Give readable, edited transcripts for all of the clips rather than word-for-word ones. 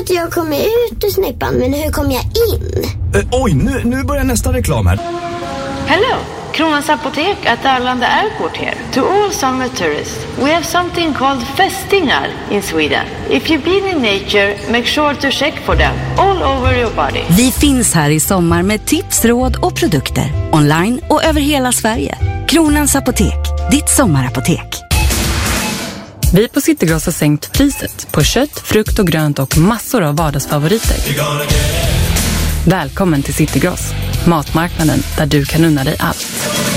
att jag kommer ut ur snippan, men hur kommer jag in? Oj, nu börjar nästa reklam här. Hello, Kronans Apotek at Arlanda Airport here. To all summer tourists, we have something called fästingar in Sweden. If you've been in nature, make sure to check for them all over your body. Vi finns här i sommar med tips, råd och produkter. Online och över hela Sverige. Kronans Apotek, ditt sommarapotek. Vi på Citygross har sänkt priset på kött, frukt och grönt och massor av vardagsfavoriter. Välkommen till Citygross, matmarknaden där du kan unna dig allt.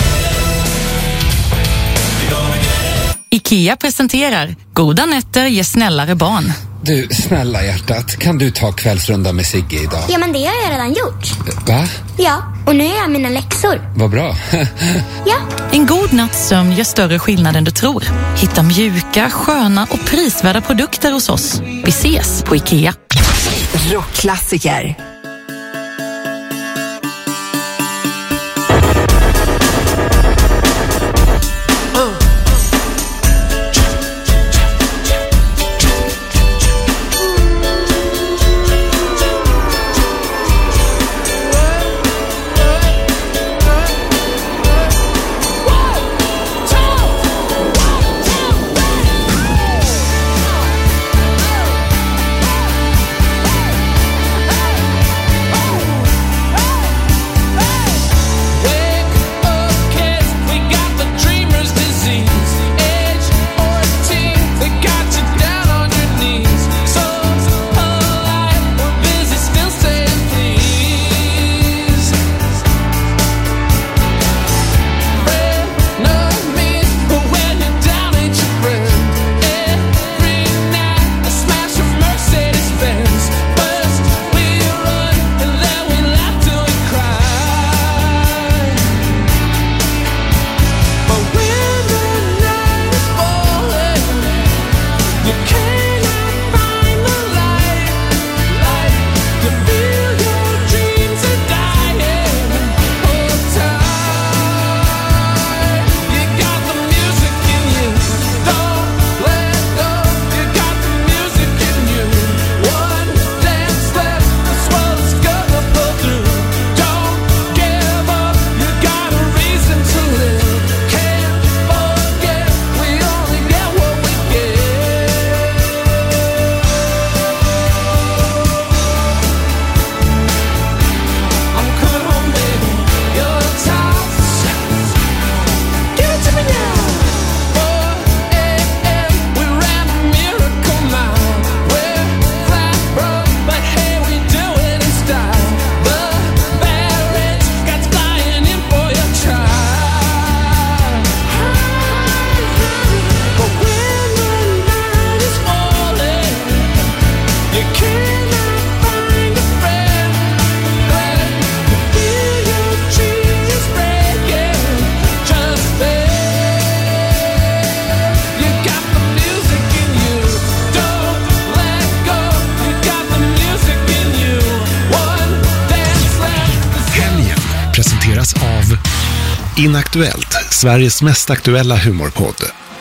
IKEA presenterar Goda nätter ger snällare barn. Du, snälla hjärtat, kan du ta kvällsrunda med Sigge idag? Ja, men det har jag redan gjort. Va? Ja, och nu är jag mina läxor. Vad bra. Ja. En god natts sömn gör större skillnad än du tror. Hitta mjuka, sköna och prisvärda produkter hos oss. Vi ses på IKEA. Rockklassiker. Av Inaktuellt, Sveriges mest aktuella humorpodd.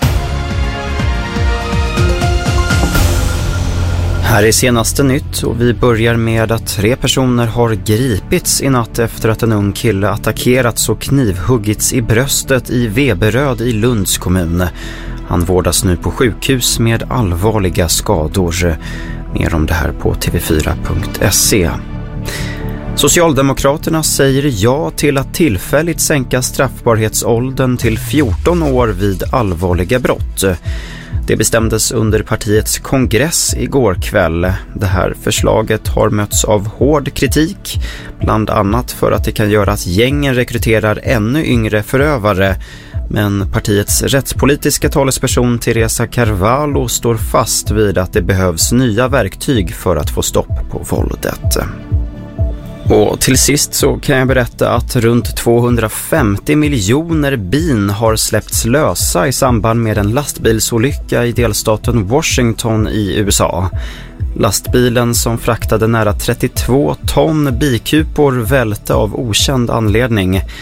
Här är senaste nytt och vi börjar med att 3 personer har gripits i natt efter att en ung kille attackerats och knivhuggits i bröstet i Veberöd i Lunds kommun. Han vårdas nu på sjukhus med allvarliga skador. Mer om det här på tv4.se. Socialdemokraterna säger ja till att tillfälligt sänka straffbarhetsåldern till 14 år vid allvarliga brott. Det bestämdes under partiets kongress igår kväll. Det här förslaget har mötts av hård kritik, bland annat för att det kan göra att gängen rekryterar ännu yngre förövare. Men partiets rättspolitiska talesperson Teresa Carvalho står fast vid att det behövs nya verktyg för att få stopp på våldet. Och till sist så kan jag berätta att runt 250 miljoner bin har släppts lösa i samband med en lastbilsolycka i delstaten Washington i USA. Lastbilen som fraktade nära 32 ton bikupor välte av okänd anledning.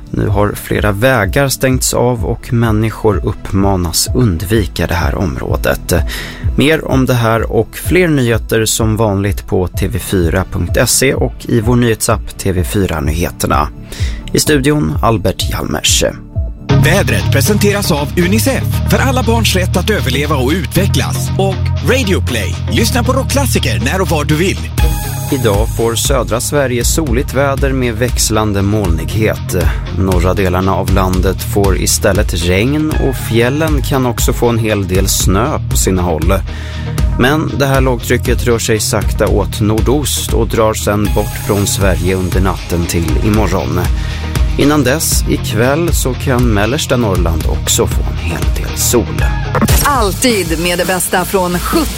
Nu har flera vägar stängts av och människor uppmanas undvika det här området. Mer om det här och fler nyheter som vanligt på tv4.se och i vår nyhetsapp TV4-nyheterna. I studion Albert Hjalmers. Vädret presenteras av UNICEF för alla barns rätt att överleva och utvecklas. Och Radio Play. Lyssna på rockklassiker när och var du vill. Idag får södra Sverige soligt väder med växlande molnighet. Norra delarna av landet får istället regn och fjällen kan också få en hel del snö på sina håll. Men det här lågtrycket rör sig sakta åt nordost och drar sedan bort från Sverige under natten till imorgon. Innan dess, ikväll, så kan mellersta Norrland också få en hel del sol. Alltid med det bästa från 70,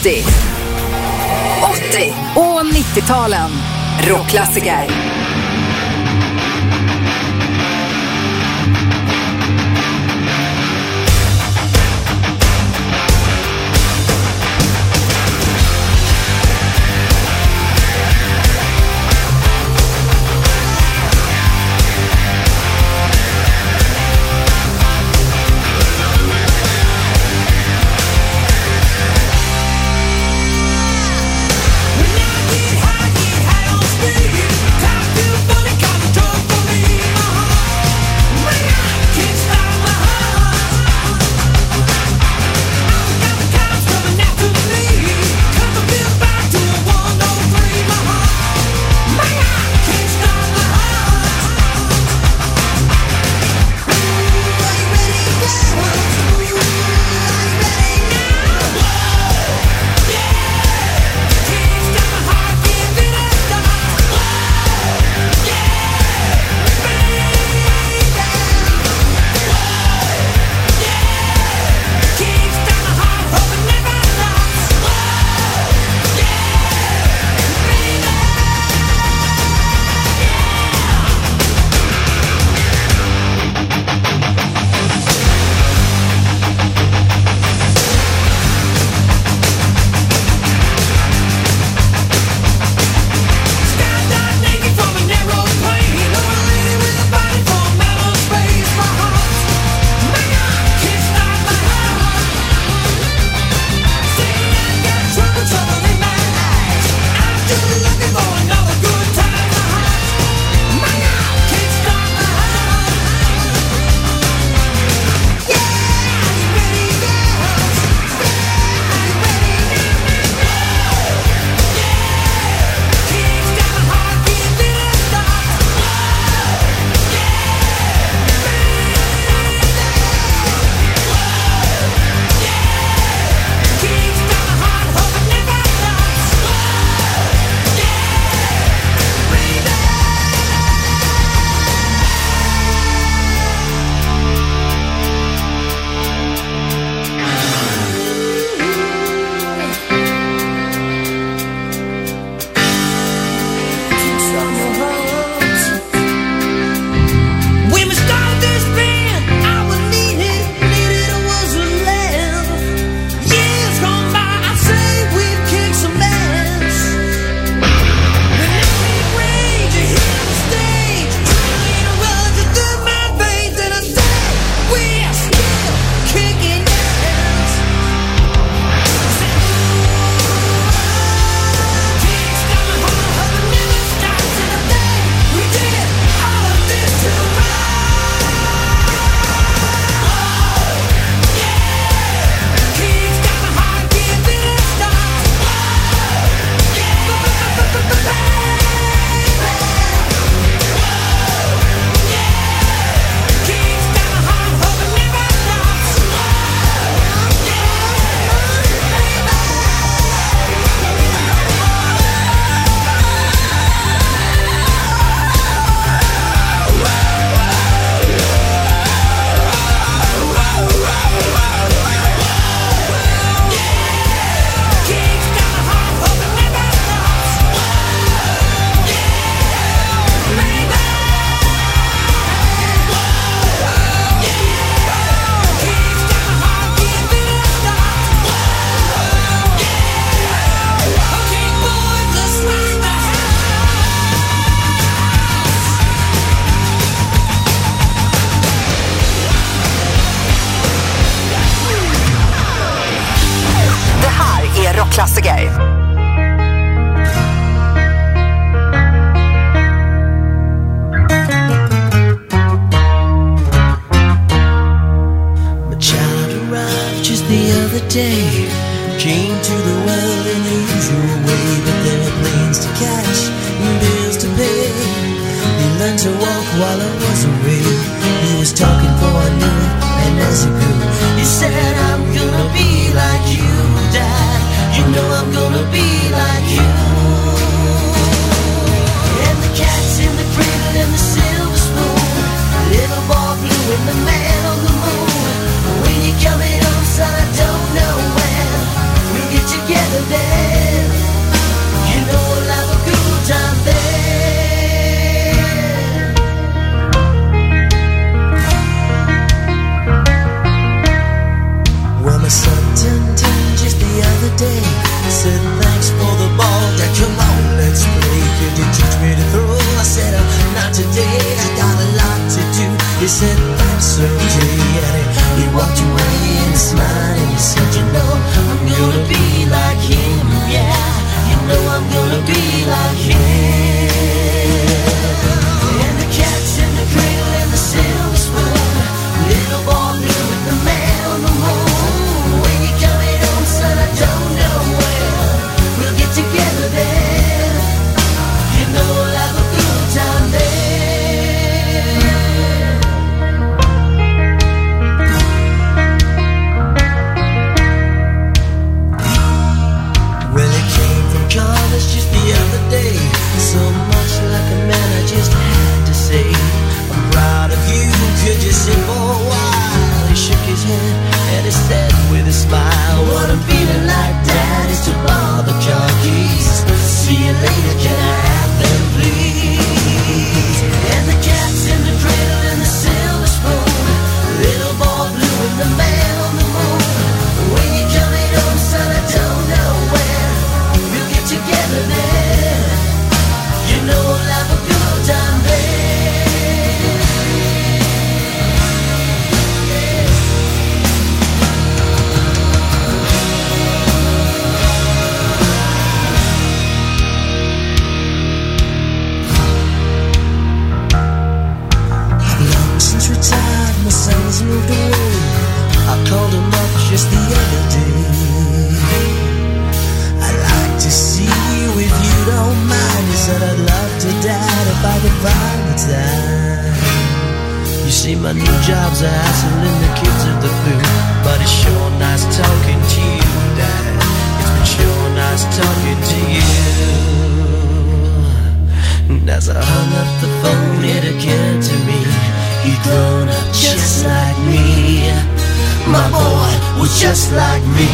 80 och 90-talen. Rockklassiker. When I get high on speed, day. Came to the world in the usual way, but there were planes to catch and bills to pay. He learned to walk while I was away. He was talking for I knew it, and as he grew, he said, I'm gonna be like you, Dad. You know I'm gonna be like you. And the cat's in the cradle and the silver spoon, little boy blue and the man on the moon. When you coming home, son, I don't know when we'll get together then. You know we'll have a good time then. Well, my son turned 10 just the other day. Said thanks for the ball, Dad, come on, let's play. Could you teach me to throw? I said, not today, I got a lot to do. He said, that's okay, and he walked away and smiled and he said, you know, I'm gonna be like him, yeah. You know I'm gonna be like him. And the cat's in the cradle and the silver spoon, little boy blue with the man on the moon. When you coming home, son, I don't know when we'll get together then. You know we'll have a good time then. College just the other day, so much like a man I just had to say, I'm proud of you, could you sit for a while? He shook his head and he said with a smile, what I'm feeling like, Dad, is to borrow the car keys. See you later, can I have them please? And the cat's in the cradle and the silver spoon, little boy blue and the man on the moon. When you coming home, son, I don't know when together then, you know we'll have a good time then. I've long since retired, my son's moved away. I called him up just the other day. To see you if you don't mind. He said I'd love to, Dad, if I could find the time. You see, my new job's a hassle and the kids are the blue, but it's sure nice talking to you, Dad. It's been sure nice talking to you. And as I hung up the phone, it occurred to me, he'd grown up just like me. My boy was just like me.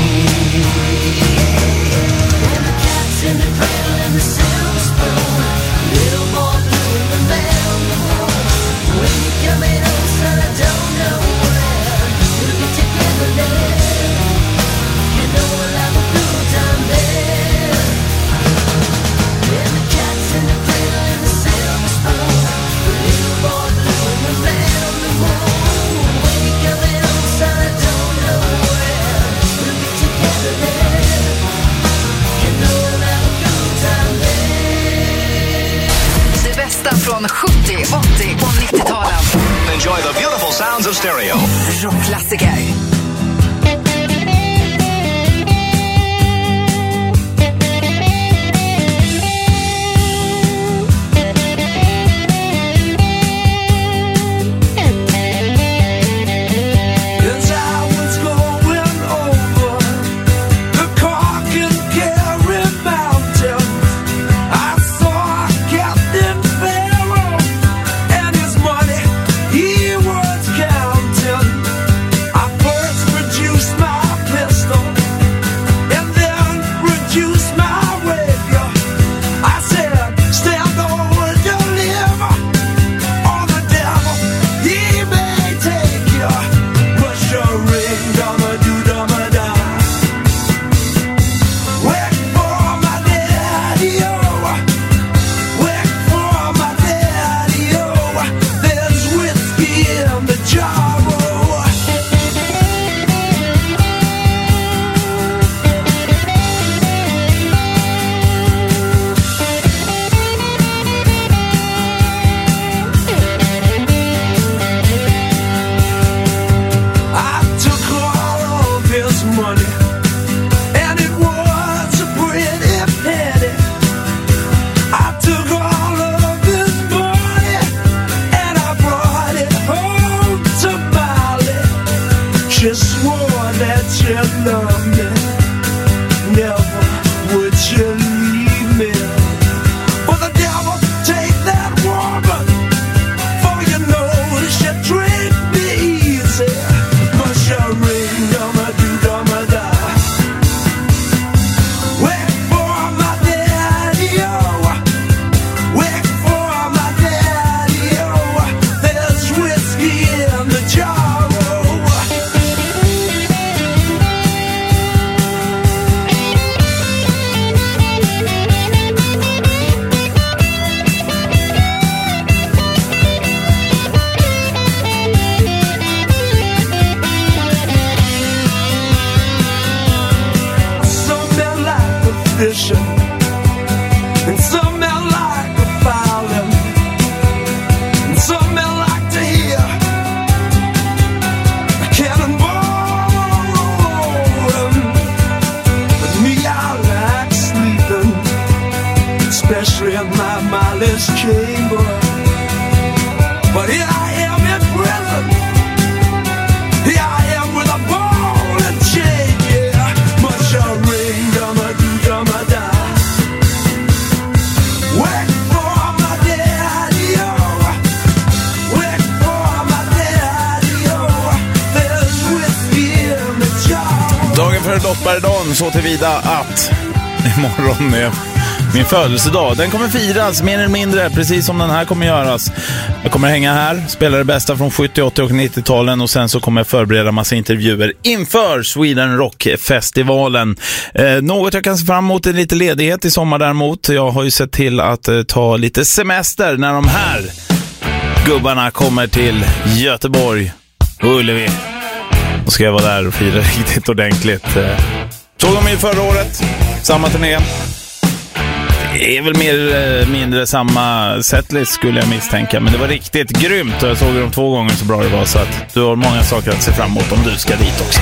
In the cradle and the silver spoon, little boy blue and the man on the moon. When you coming home, son, I don't know when we'll get together then. You know we'll have a good time then. And the cat's in the cradle and the silver spoon, little boy blue and the man on the moon. When you coming home, son, I don't know when we'll get together then. You know we'll have a good time then. Det bästa från 70, 80 och 90-talen. Enjoy the beautiful sounds of stereo. Rockklassiker. He was counting. I first in my mindless chamber. But here I am in prison. Here I am with a ball and chain, yeah. Much a ring, dum-a-doo-dum-a-da. Wait for my daddy-o. Wait for my daddy-o. There's whiskey in the jar. Dagen före dopparedagen så tillvida att imorgon är min födelsedag. Den kommer firas mer eller mindre, precis som den här kommer göras. Jag kommer hänga här, spela det bästa från 70-, 80- och 90-talen och sen så kommer jag förbereda massa intervjuer inför Sweden Rock-festivalen. Något jag kan se fram emot är lite ledighet i sommar däremot. Jag har ju sett till att ta lite semester när de här gubbarna kommer till Göteborg och Ullevi. Då ska jag vara där och fira riktigt ordentligt. Såg de ju förra året, samma turné. Det är väl mer eller mindre samma setlist skulle jag misstänka. Men det var riktigt grymt och jag såg dem 2 gånger så bra det var. Så att du har många saker att se fram emot om du ska dit också.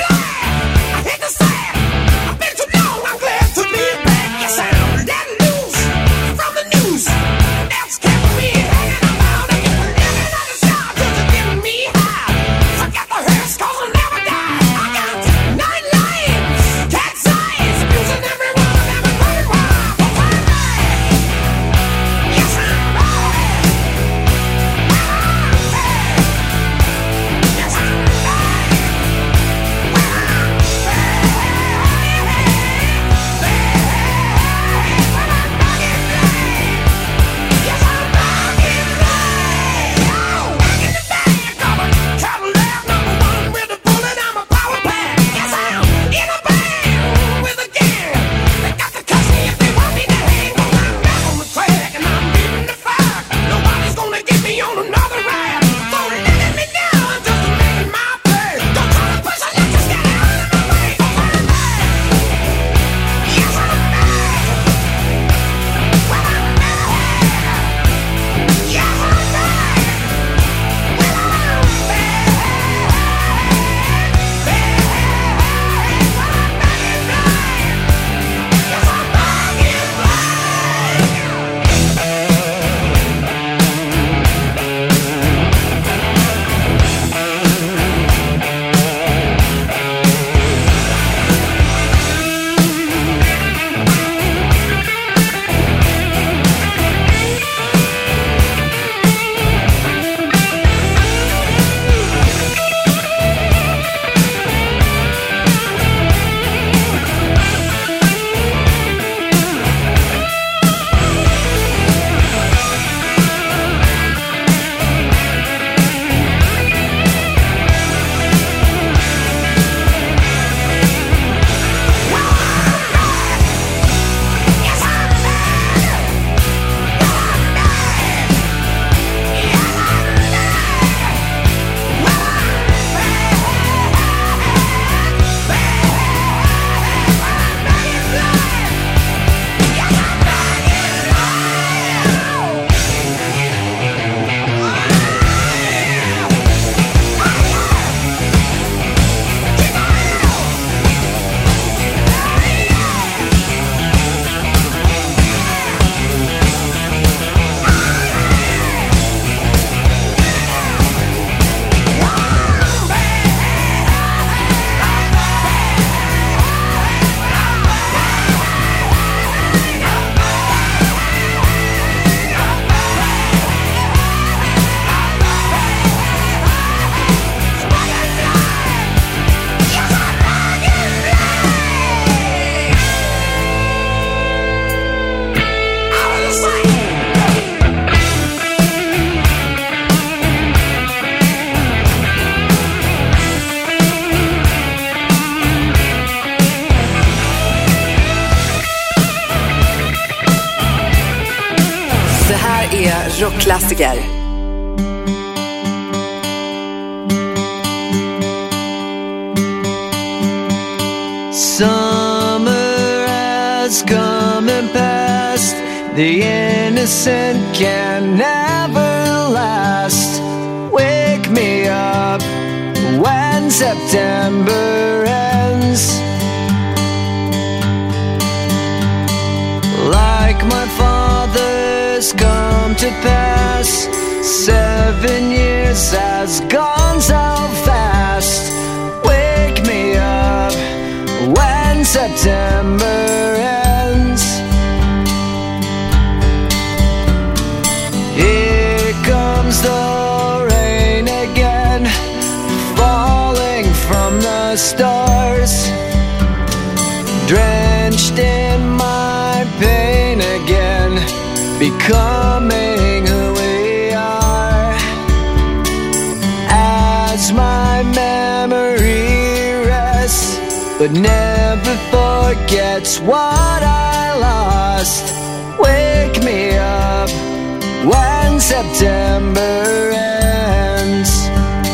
är rockklassiker. Summer has come and passed. The innocent can never last. Wake me up when September ends. Like my father has come to pass. 7 years has gone so fast. Wake me up when September ends. Here comes the rain again, falling from the stars, drenched in my pain again, becoming who we are. As my memory rests, but never forgets what I lost. Wake me up when September ends.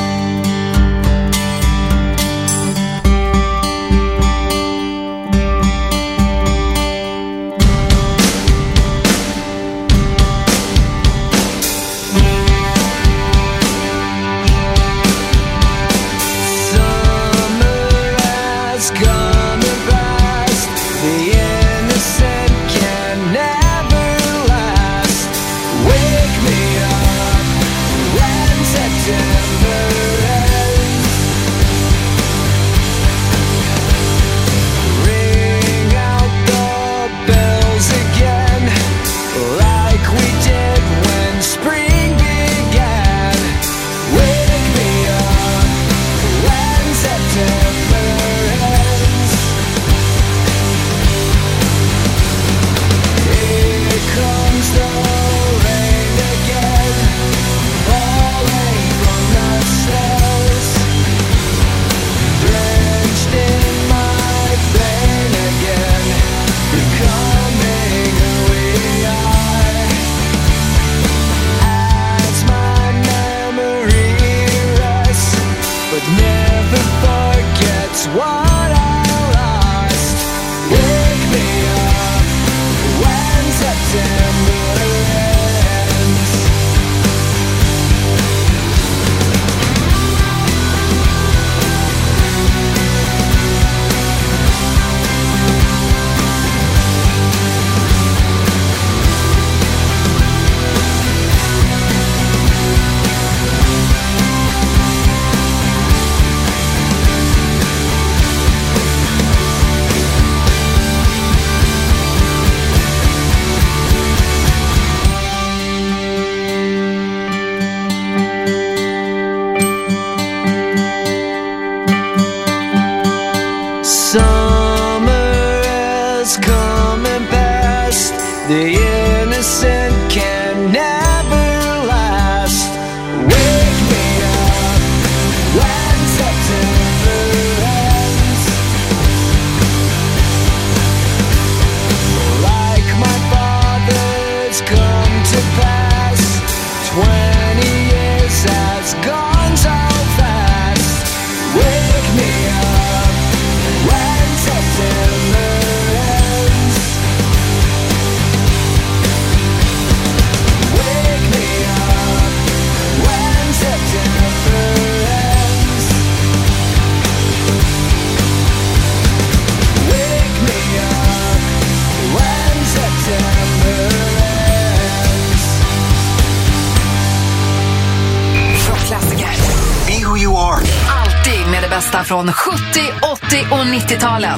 Bästa från 70, 80 och 90-talen.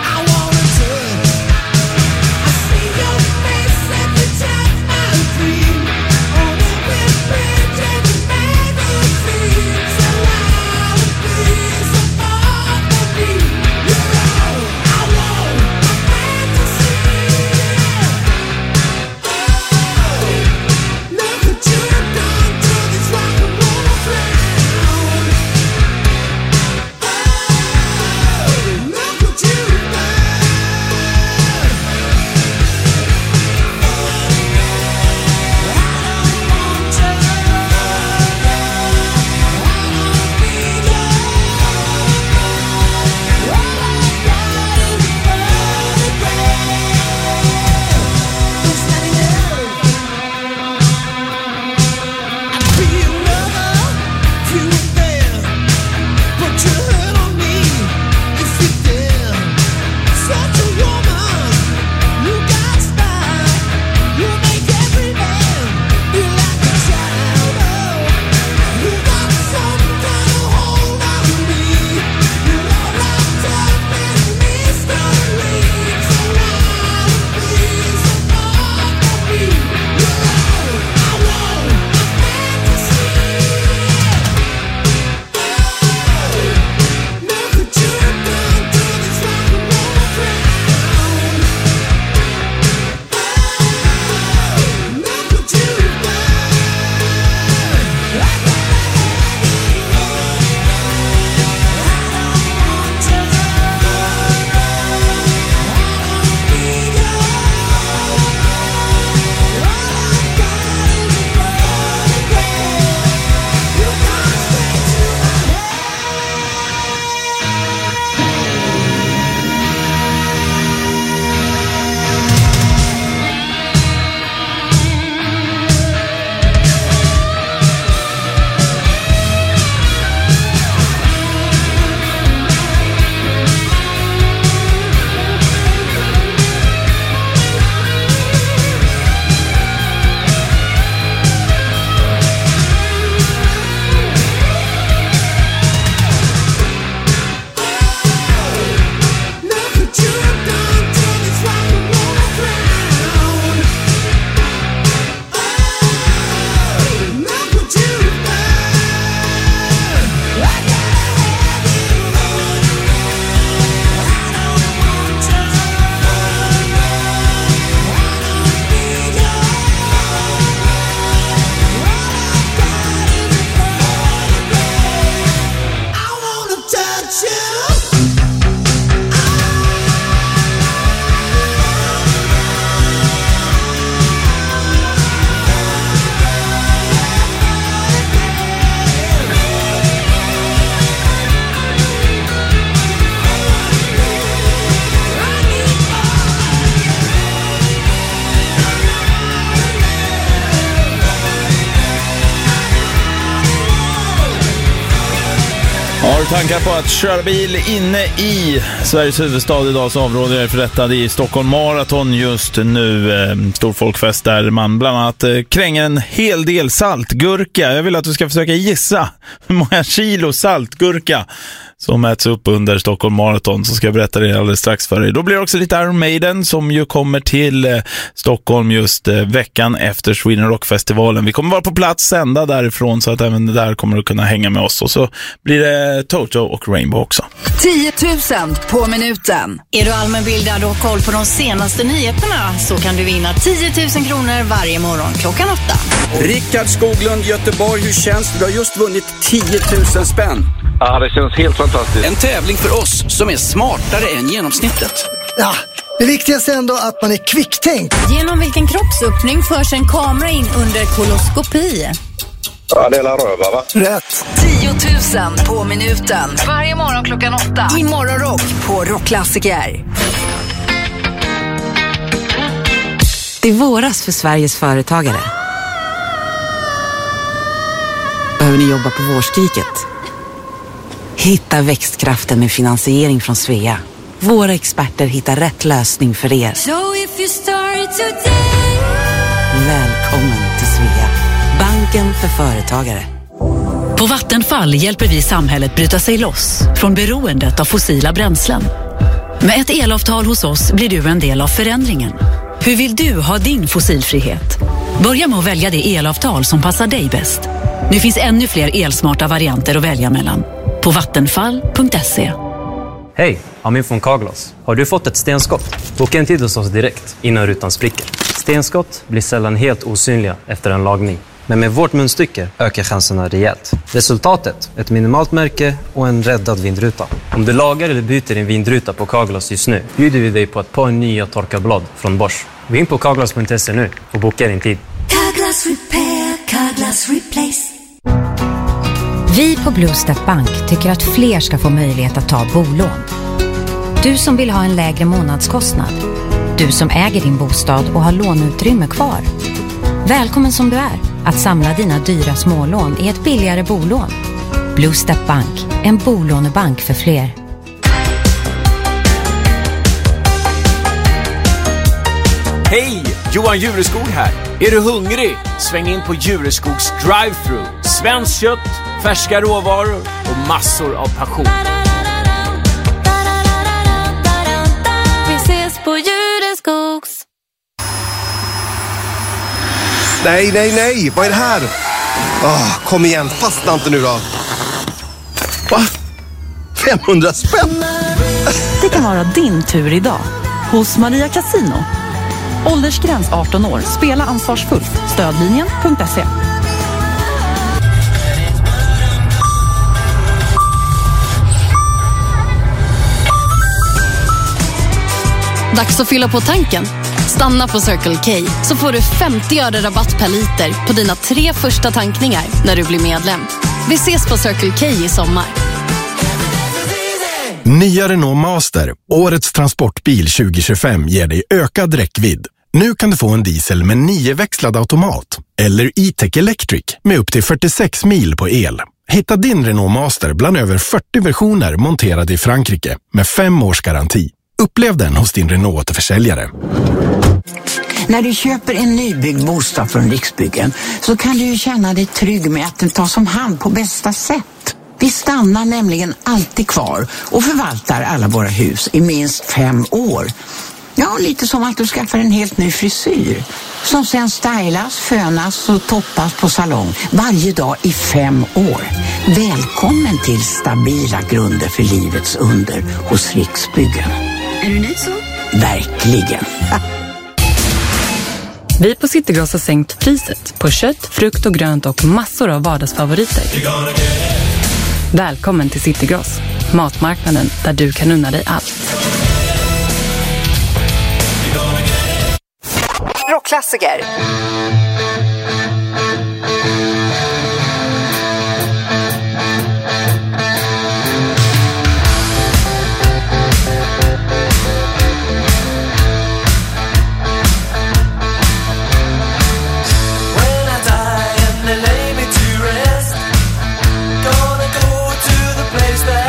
Free. tankar på att köra bil inne i Sveriges huvudstad idag, så avråder jag för detta. Det är Stockholm Marathon just nu. Stor folkfest där man bland annat kränger en hel del saltgurka. Jag vill att du ska försöka gissa hur många kilo saltgurka som mäts upp under Stockholm Marathon, så ska jag berätta det alldeles strax för dig. Då blir det också lite Iron Maiden som ju kommer till Stockholm just veckan efter Sweden Rock-festivalen. Vi kommer vara på plats sända därifrån, så att även där kommer du kunna hänga med oss. Och så blir det Toto och Rainbow också. 10 000 på minuten. Är du allmänbildad och har koll på de senaste nyheterna, så kan du vinna 10 000 kronor varje morgon klockan 8. Rickard Skoglund, Göteborg, hur känns det? Du har just vunnit 10 000 spänn. Ja, det känns helt fantastiskt. En tävling för oss som är smartare än genomsnittet. Ja, det viktigaste är ändå att man är kvicktänkt. Genom vilken kroppsöppning förs en kamera in under koloskopi? Ja, det är la röva, va? Rätt. 10 000 på minuten. Varje morgon klockan 8. I Morgonrock på Rockklassiker. Det är våras för Sveriges företagare. Behöver ni jobba på vårskriket? Hitta växtkraften med finansiering från Svea. Våra experter hittar rätt lösning för er. Välkommen till Svea. Banken för företagare. På Vattenfall hjälper vi samhället bryta sig loss från beroendet av fossila bränslen. Med ett elavtal hos oss blir du en del av förändringen. Hur vill du ha din fossilfrihet? Börja med att välja det elavtal som passar dig bäst. Nu finns ännu fler elsmarta varianter att välja mellan. På vattenfall.se. Hej, Amin från Carglass. Har du fått ett stenskott? Boka en tid hos oss direkt innan rutan spricker. Stenskott blir sällan helt osynliga efter en lagning. Men med vårt munstycke ökar chanserna rejält. Resultatet? Ett minimalt märke och en räddad vindruta. Om du lagar eller byter din vindruta på Carglass just nu, bjuder vi dig på ett par nya torkarblad från Bosch. Gå in på carglass.se nu och boka din tid. Carglass Repair, Carglass Replace. Vi på Bluestep Bank tycker att fler ska få möjlighet att ta bolån. Du som vill ha en lägre månadskostnad. Du som äger din bostad och har låneutrymme kvar. Välkommen som du är att samla dina dyra smålån i ett billigare bolån. Bluestep Bank, en bolånebank för fler. Hej, Johan Jureskog här. Är du hungrig? Sväng in på Jureskogs drive-thru. Svenskt kött, färska råvaror och massor av passion. Vi ses på Jureskogs. Nej, vad är det här? Kom igen, fastna inte nu då. Va? 500 spänn? Det kan vara din tur idag hos Maria Casino. Åldersgräns 18 år. Spela ansvarsfullt. Stödlinjen.se. Dags att fylla på tanken. Stanna på Circle K så får du 50 öre rabatt per liter på dina 3 första tankningar när du blir medlem. Vi ses på Circle K i sommar. Nya Renault Master, årets transportbil 2025, ger dig ökad räckvidd. Nu kan du få en diesel med 9-växlad automat eller E-Tech Electric med upp till 46 mil på el. Hitta din Renault Master bland över 40 versioner monterade i Frankrike med 5 års garanti. Upplev den hos din Renault-återförsäljare. När du köper en nybyggd bostad från Riksbyggen så kan du ju känna dig trygg med att den tas om hand på bästa sätt. Vi stannar nämligen alltid kvar och förvaltar alla våra hus i minst 5 år. Ja, lite som att du skaffar en helt ny frisyr som sen stylas, fönas och toppas på salong varje dag i 5 år. Välkommen till stabila grunder för livets under hos Riksbyggen. Är du nöjd så? Verkligen. Vi på Citygross har sänkt priset på kött, frukt och grönt och massor av vardagsfavoriter. Välkommen till Citygross, matmarknaden där du kan unna dig allt. Rockklassiker. They lay me to rest. Gonna go to the place that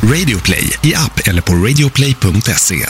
Radio Play i app eller på radioplay.se.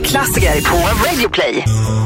rockklassiker på Radio Play.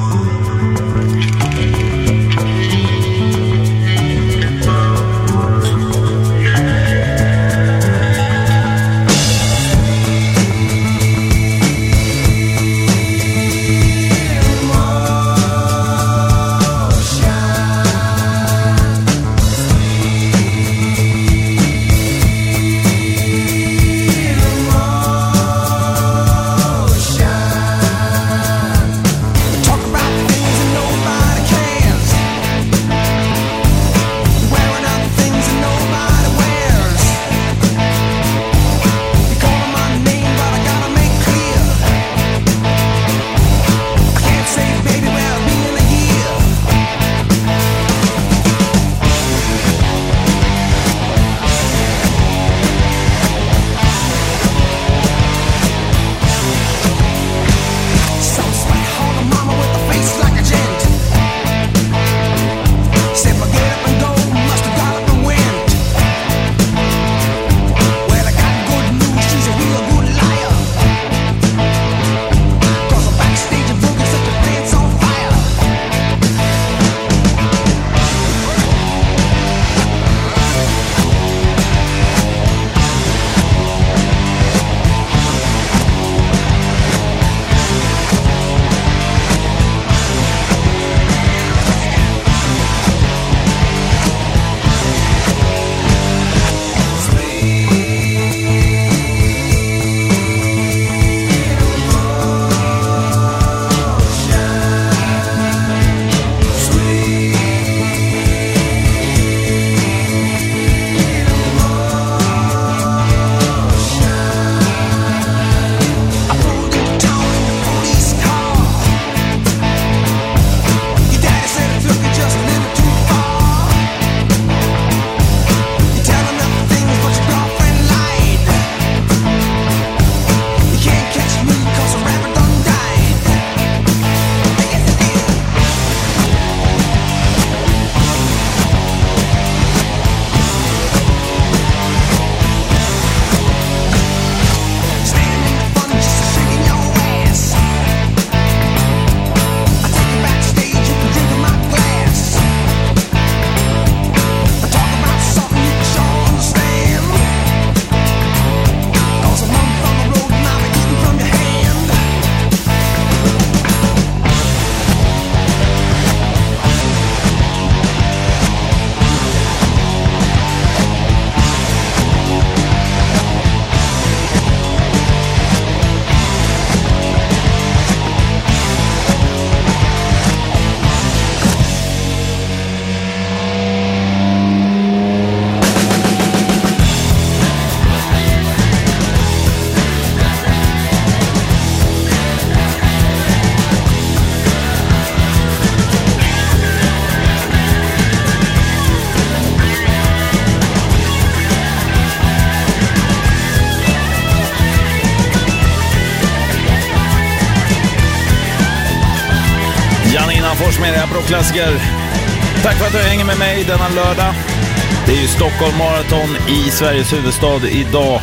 Klassiker. Tack för att du hänger med mig denna lördag. Det är ju Stockholm Marathon i Sveriges huvudstad idag.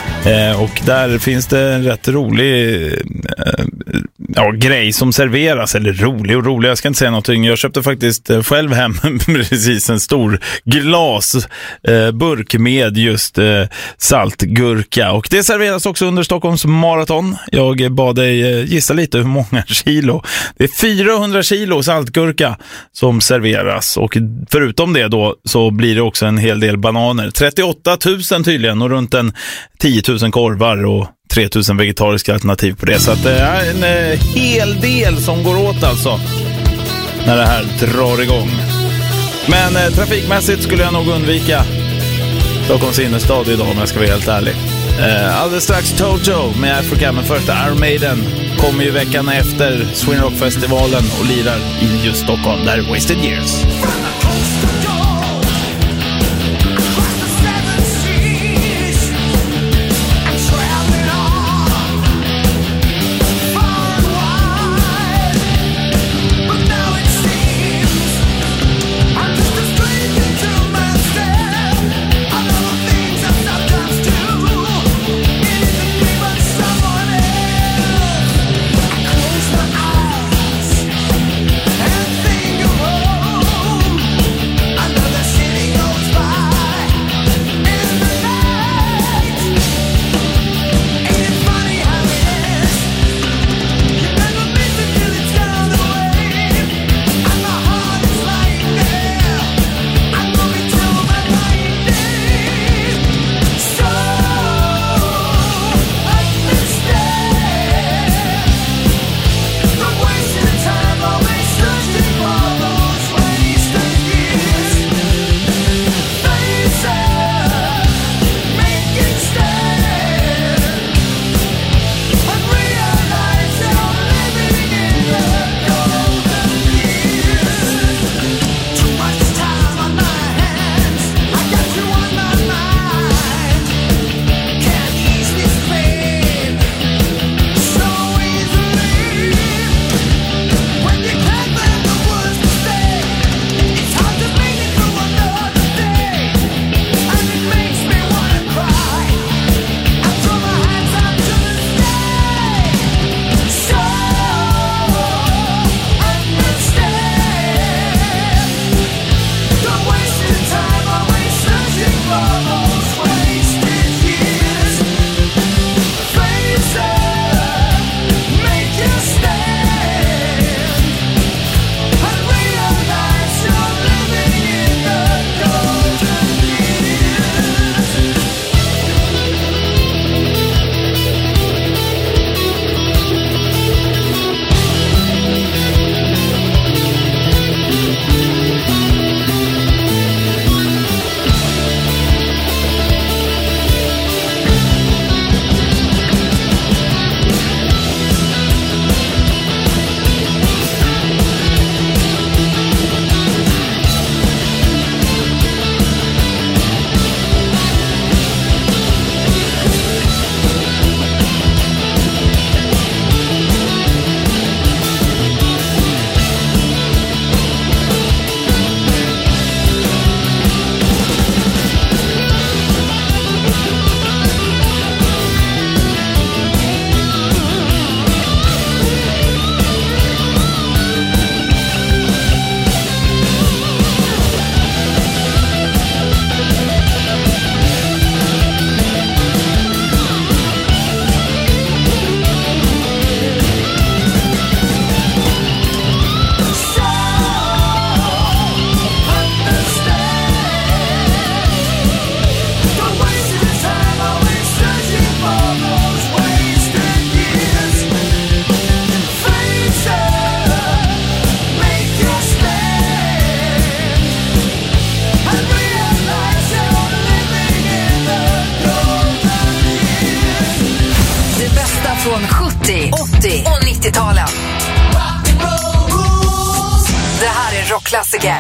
Och där finns det en rätt rolig grej som serveras. Eller rolig, jag ska inte säga någonting. Jag köpte faktiskt själv hem precis en stor glasburk med just saltgurka. Och det serveras också under Stockholms Marathon. Jag bad dig gissa lite hur många kilo. Det är 400 kilo saltgurka som serveras. Och förutom det då så blir det också en hel del bananer. 38 000 tydligen och runt en 10 000 korvar och 3 000 vegetariska alternativ på det. Så att det är en hel del som går åt alltså när det här drar igång. Men trafikmässigt skulle jag nog undvika Stockholms innerstad idag om jag ska vara helt ärlig. Alldeles strax Toto med Africa, men först Iron Maiden kommer ju veckan efter Sweden Rock-festivalen och lirar i just Stockholm. Där är Wasted Years. Cool. från 70, 80 och 90-talen. Det här är rockklassiker.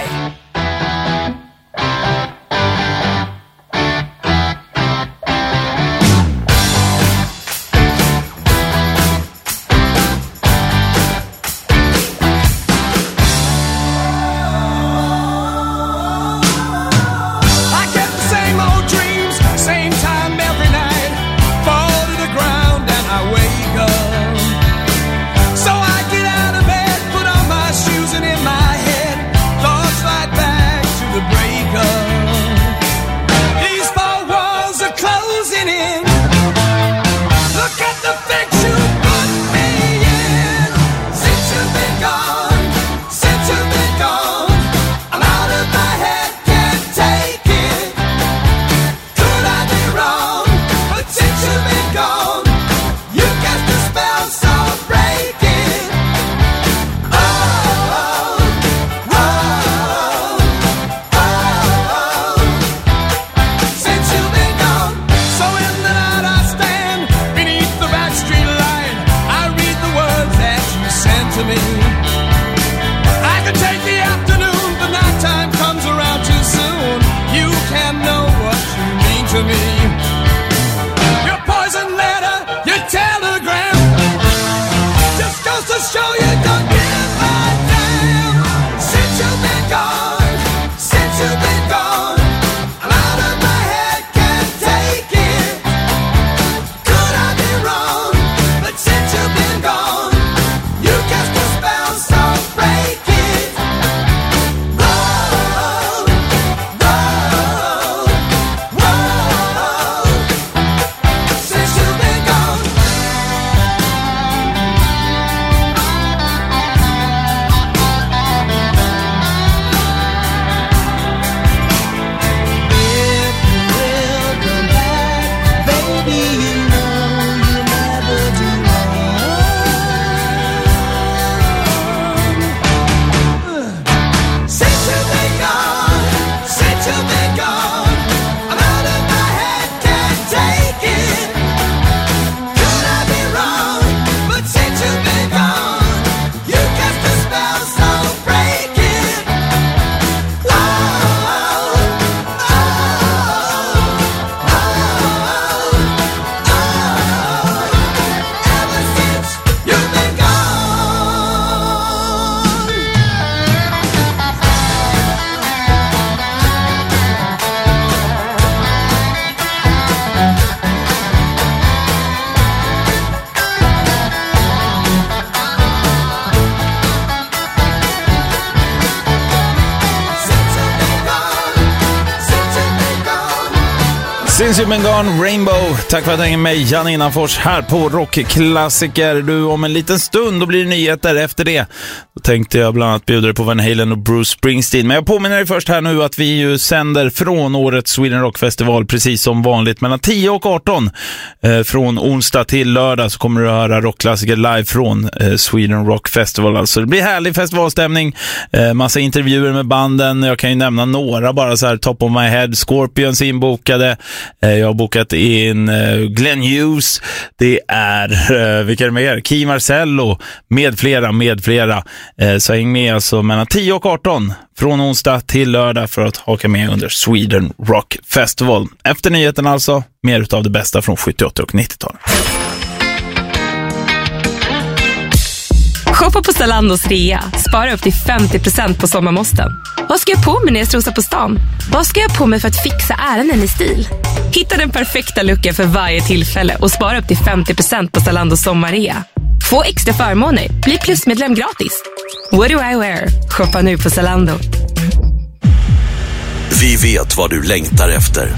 Since You've Been Gone, Rainbow. Tack för att du hänger med, Janne Innanfors här på Rockklassiker. Du, om en liten stund, då blir det nyheter efter det. Då tänkte jag bland annat bjuda dig på Van Halen och Bruce Springsteen. Men jag påminner dig först här nu att vi ju sänder från årets Sweden Rock Festival precis som vanligt. Mellan 10 och 18 från onsdag till lördag så kommer du att höra Rockklassiker live från Sweden Rock Festival. Alltså det blir härlig festivalstämning, massa intervjuer med banden. Jag kan ju nämna några bara så här top of my head. Scorpions inbokade. Jag har bokat in Glenn Hughes. Det är vilka är det mer? Key Marcello med flera. Så häng med alltså mellan 10 och 18 från onsdag till lördag för att haka med under Sweden Rock Festival. Efter nyheten alltså, mer utav det bästa från 78 och 90-talet. Shoppa på Zalandos rea. Spara upp till 50% på sommarmåsten. Vad ska jag på mig när jag strosar på stan? Vad ska jag på mig för att fixa ärenden i stil? Hitta den perfekta looken för varje tillfälle och spara upp till 50% på Zalandos sommarrea. Få extra förmåner. Bli plusmedlem gratis. What do I wear? Shoppa nu på Zalando. Vi vet vad du längtar efter.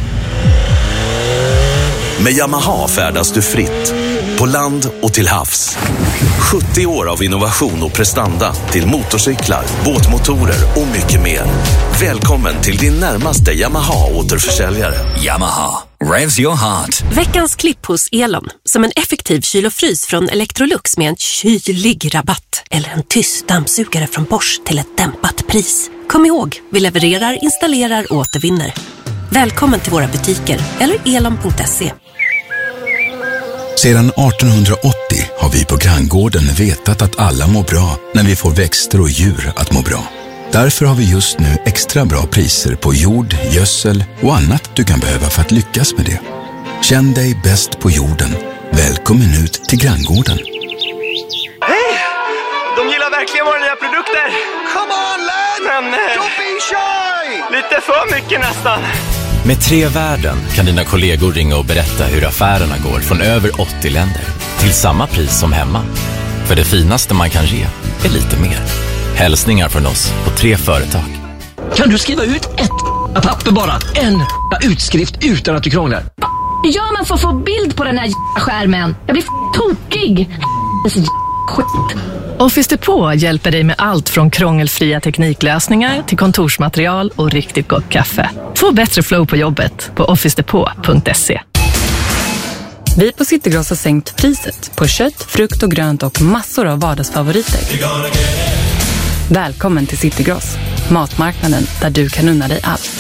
Med Yamaha färdas du fritt. På land och till havs. 70 år av innovation och prestanda till motorcyklar, båtmotorer och mycket mer. Välkommen till din närmaste Yamaha-återförsäljare. Yamaha. Revs your heart. Veckans klipp hos Elon. Som en effektiv kyl och frys från Electrolux med en kylig rabatt. Eller en tyst dammsugare från Bosch till ett dämpat pris. Kom ihåg, vi levererar, installerar och återvinner. Välkommen till våra butiker eller elon.se. Sedan 1880 har vi på Granngården vetat att alla mår bra när vi får växter och djur att må bra. Därför har vi just nu extra bra priser på jord, gödsel och annat du kan behöva för att lyckas med det. Känn dig bäst på jorden. Välkommen ut till Granngården. Hej! De gillar verkligen våra nya produkter. Come on, lad! Men... Don't be shy! lite för mycket nästan. Med 3 värden kan dina kollegor ringa och berätta hur affärerna går från över 80 länder. Till samma pris som hemma. För det finaste man kan ge är lite mer. Hälsningar från oss på 3 företag. Kan du skriva ut ett papper bara? En utskrift utan att du krånglar. Ja, man får få bild på den här skärmen. Jag blir tokig. Det är så skit. Office Depot hjälper dig med allt från krångelfria tekniklösningar till kontorsmaterial och riktigt gott kaffe. Få bättre flow på jobbet på officedepot.se. Vi på Citygross har sänkt priset på kött, frukt och grönt och massor av vardagsfavoriter. Välkommen till Citygross, matmarknaden där du kan unna dig allt.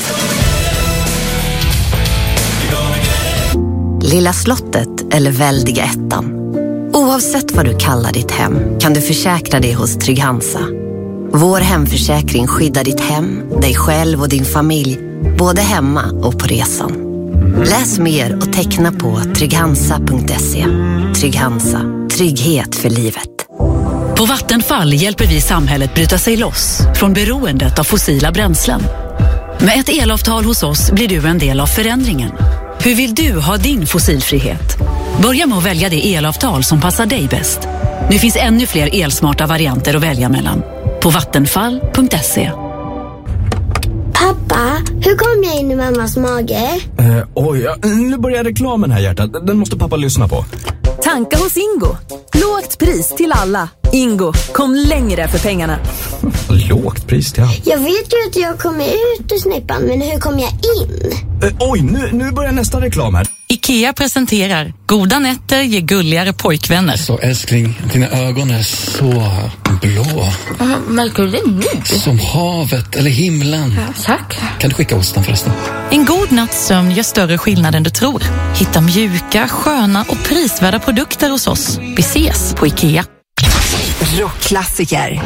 Lilla slottet eller väldiga ettan. Oavsett vad du kallar ditt hem kan du försäkra det hos Trygg-Hansa. Vår hemförsäkring skyddar ditt hem, dig själv och din familj, både hemma och på resan. Läs mer och teckna på trygghansa.se. Trygg-Hansa, trygghet för livet. På Vattenfall hjälper vi samhället bryta sig loss från beroendet av fossila bränslen. Med ett elavtal hos oss blir du en del av förändringen. Hur vill du ha din fossilfrihet? Börja med att välja det elavtal som passar dig bäst. Nu finns ännu fler elsmarta varianter att välja mellan. På vattenfall.se. Pappa, hur kom jag in i mammas mage? Nu börjar reklamen här, hjärtat. Den måste pappa lyssna på. Tanka hos Ingo. Lågt pris till alla. Ingo, kom längre för pengarna. Lågt pris till alla? Jag vet ju att jag kommer ut ur snippan, men hur kommer jag in? Nu börjar nästa reklam här. IKEA presenterar Goda nätter ger gulligare pojkvänner. Så älskling, dina ögon är så blå. Märker du det nu? Som havet eller himlen. Ja, tack. Kan du skicka osten förresten? En god natts sömn gör större skillnad än du tror. Hitta mjuka, sköna och prisvärda produkter hos oss. Vi ses på IKEA. Rockklassiker.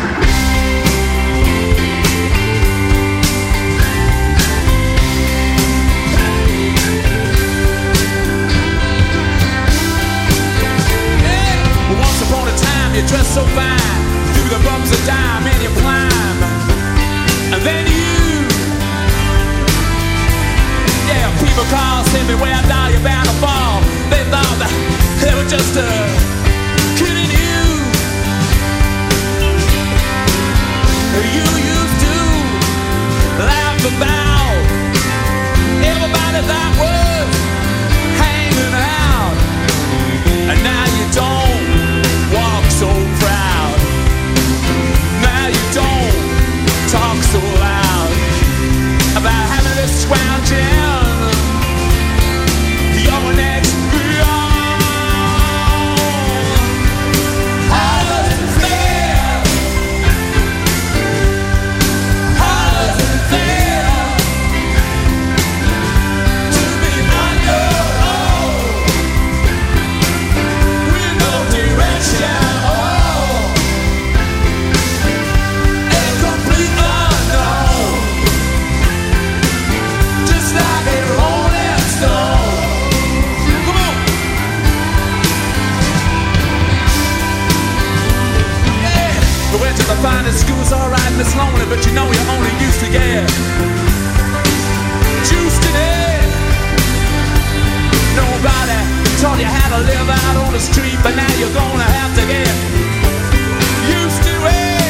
You dress so fine, through the bumps of dime and you climb. And then yeah, people call, say me where I die, you're bound to fall. They thought that they were just kidding you. You used to laugh about everybody that was hanging out. And now you don't walk so proud. Now you don't talk so loud about having this scrounging. You're next beyond. How does it feel? How does it feel to be on your own with no direction? The finest school's alright and it's lonely, but you know you're only used to get juiced in it. Nobody taught you how to live out on the street, but now you're gonna have to get used to it.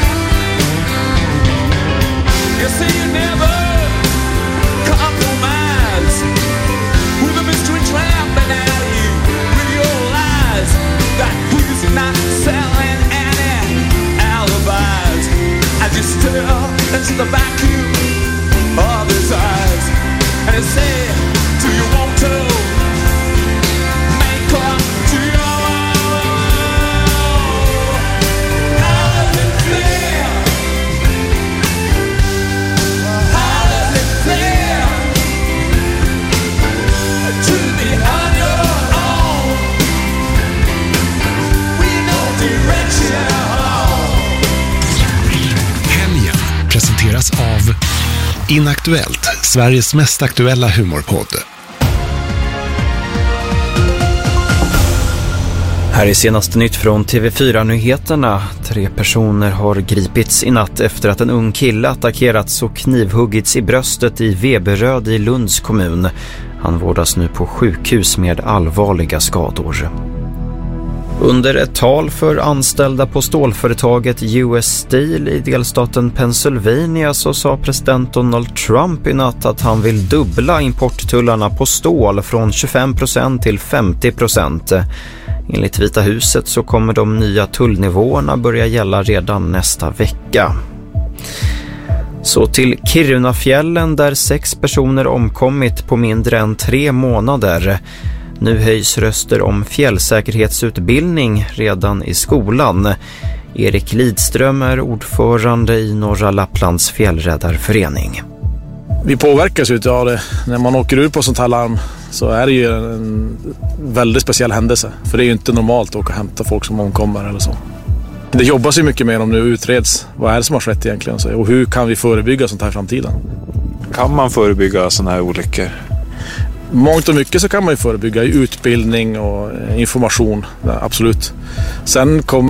You see, you never compromise with a mystery trampling at you with your lies that he's not selling alibis. As you stare into the vacuum of his eyes, and he said, do you want to make up to your own? Inaktuellt, Sveriges mest aktuella humorpodd. Här är senaste nytt från TV4-nyheterna. 3 personer har gripits i natt efter att en ung kille attackerats och knivhuggits i bröstet i Veberöd i Lunds kommun. Han vårdas nu på sjukhus med allvarliga skador. Under ett tal för anställda på stålföretaget US Steel i delstaten Pennsylvania så sa president Donald Trump i natt att han vill dubbla importtullarna på stål från 25% till 50%. Enligt Vita huset så kommer de nya tullnivåerna börja gälla redan nästa vecka. Så till Kirunafjällen där 6 personer omkommit på mindre än 3 månader. Nu höjs röster om fjällsäkerhetsutbildning redan i skolan. Erik Lidström är ordförande i Norra Lapplands fjällräddarförening. Vi påverkas av det. När man åker ut på sånt här larm så är det ju en väldigt speciell händelse. För det är ju inte normalt att åka och hämta folk som omkommer eller så. Det jobbas ju mycket med om nu utreds vad är det som har skett egentligen och hur kan vi förebygga sånt här i framtiden. Kan man förebygga såna här olyckor? Mångt och mycket så kan man ju förebygga i utbildning och information, absolut. Sen